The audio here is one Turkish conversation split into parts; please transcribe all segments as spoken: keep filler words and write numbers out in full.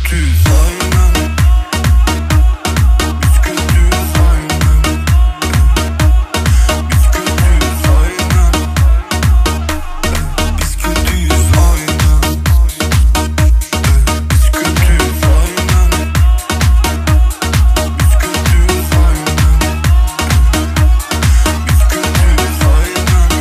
kötüyüz aynen. Biz kötüyüz aynen. Biz kötüyüz aynen. Biz kötüyüz aynen. Biz kötüyüz aynen. Biz kötüyüz aynen. Biz kötüyüz aynen.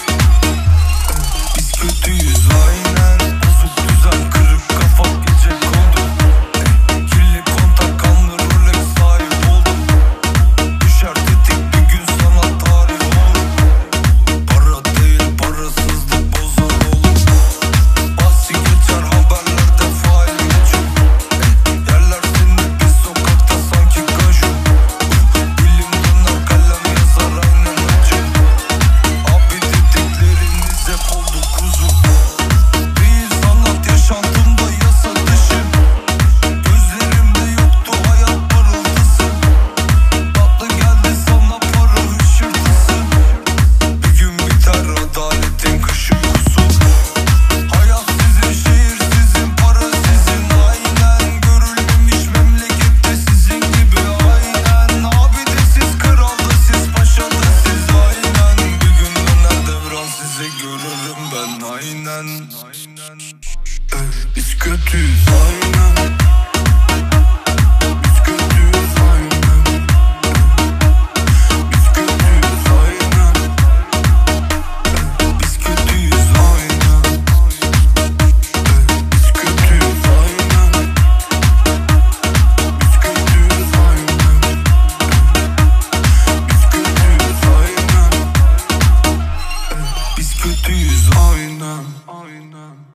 Biz kötüyüz aynen. Bozuk düzen, kırık kafa, gece kondu. Kirli kontak, kanlı Rolex sahip oldum. Düşer tetik bir gün sana tarih olur. Para değil parasızlık bozar oğlum. Bahsi geçer haberlerde fail meçhul. Yerler seni bir sokakta sanki kaju. Dilim döner kalem yazar aynen acı. Abi dedikleriniz hep oldu kuzu. Değil sanat yaşantımda yasa dışı. Gözlerimde yoktu hayat parıltısı. Tatlı geldi sana para hışırtısı. Bir gün biter adaletin kış uykusu. Hayat sizin, şehir sizin, para sizin aynen. Görülmemiş memlekette sizin gibi aynen. Abi de siz, kral da siz, paşa da siz aynen. Bir gün döner devran size görürüm ben aynen. Biz kötüyüz aynen.